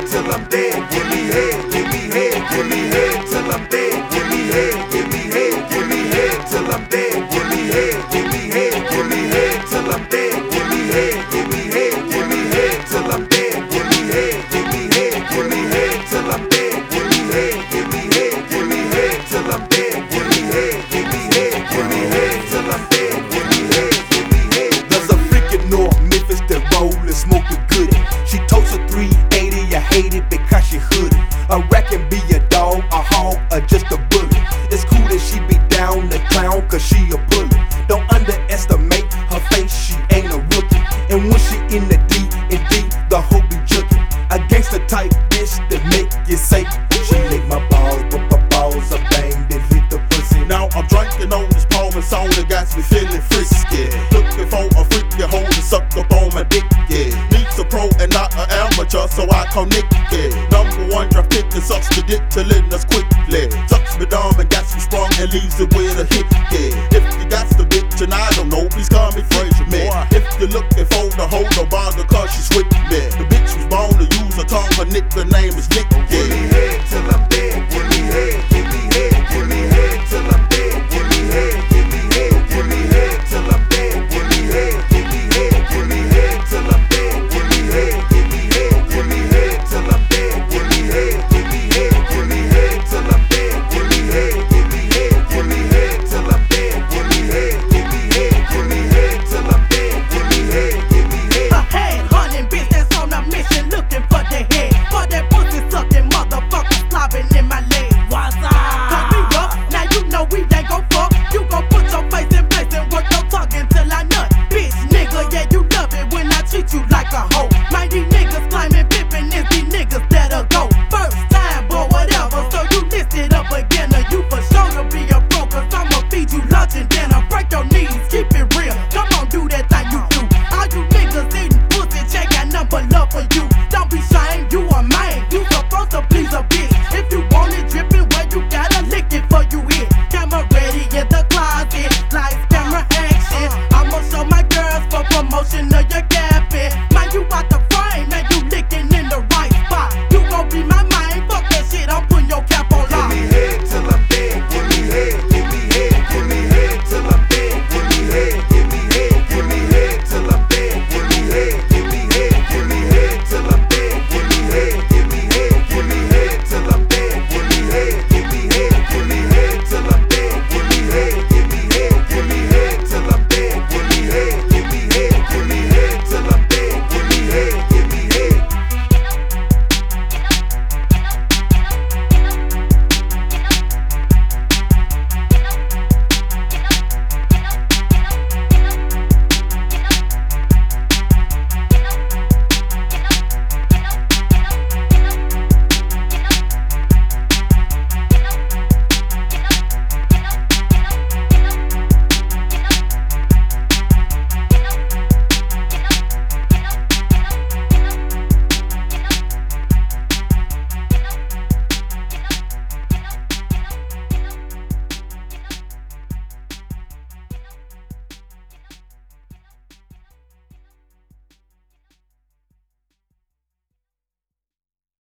head till I'm dead. Give me head, give me head, give me head till I'm dead. Give me head, give me head, give me head till I'm dead. Give me head, give me head, give me head till I'm dead. Give me head, give me head, give me head till I'm dead. Give me head, give me head, give me head till I'm dead. Give me head, give me head, give me head till I'm dead. Give me head, give me head, give me head till I'm dead. Give me head, give me head. There's a freak in North Memphis that roll and smoke a goodie. She totes a 380, I hate it because she hoodie. A rat can be a dog, a hog, or just a bully. It's cool that she be down the clown cause she a bully. Don't underestimate her face, she ain't a rookie. And when she in the D&D, the hoe be juking. A gangster type bitch that make you say, she lick my balls, but my balls are banged and hit the pussy. Now I'm drinking on this Paul and song that got me feeling frisky. Looking for a freak that hold and suck up on my dick, yeah. Needs a pro and not an amateur, so I call Nick, yeah. Number one draft pick and sucks the dick till it us quickly. Sucks me dumb and got me sprung and leaves it with a hit, yeah. If you got the bitch and I don't know, please call me Fraser, man. If you're looking for the hoe, don't bother cause she's with me. The bitch was born to use her tongue, her nickname is Nick,